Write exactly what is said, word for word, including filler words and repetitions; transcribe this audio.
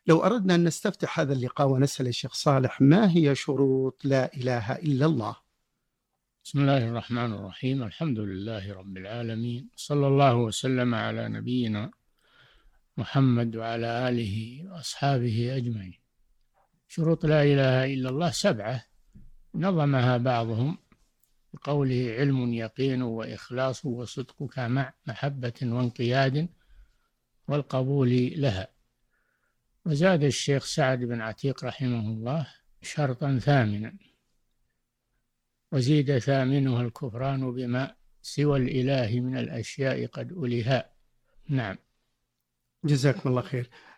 لو أردنا أن نستفتح هذا اللقاء ونسأل الشيخ صالح ما هي شروط لا إله إلا الله؟ بسم الله الرحمن الرحيم. الحمد لله رب العالمين، صلى الله وسلم على نبينا محمد وعلى آله وأصحابه أجمعين. شروط لا إله إلا الله سبعة نظمها بعضهم بقوله: علم يقين وإخلاص وصدقك مع محبة وانقياد والقبول لها. وزاد الشيخ سعد بن عتيق رحمه الله شرطا ثامنا، وزيد ثامنها الكفران بما سوى الإله من الأشياء قد ألها. نعم. جزاكم الله خير.